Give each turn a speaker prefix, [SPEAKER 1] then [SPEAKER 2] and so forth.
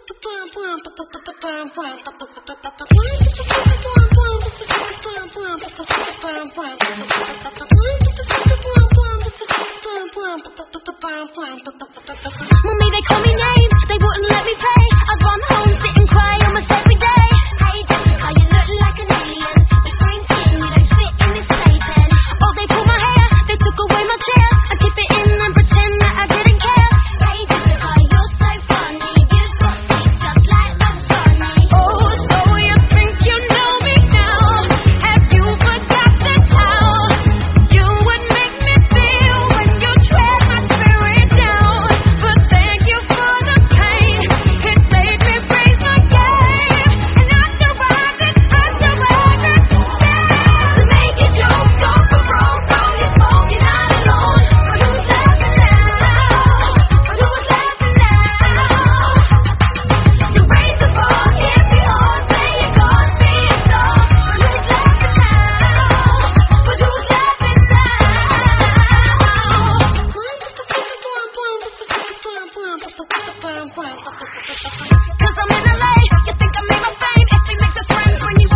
[SPEAKER 1] Mommy, they call me names, they wouldn't let me play. I'd run home, sit and cry almost every day. Hey Jessica, you look like an alien. With green skin, you don't fit in this playpen. Oh, they pulled my hair, they took away my chair. I keep it in and pretend that I didn't care. Hey Jessica, you're so funny. You've got teeth just like Bugs Bunny. Oh, so you think you know me now? Have you forgotten how you would make me feel when you tread my spirit down? But thank you for the pain. It made me raise my game. And after I've expressed your record, to make it joke, go for broke. All your smoke, you're not alone. But who's laughing now? But who's laughing now? You raise the bar, if you all say you're gonna be a star. But who's laughing now? But who's laughing now? 'Cause I'm in LA, you think I made my fame. If they make us friends when you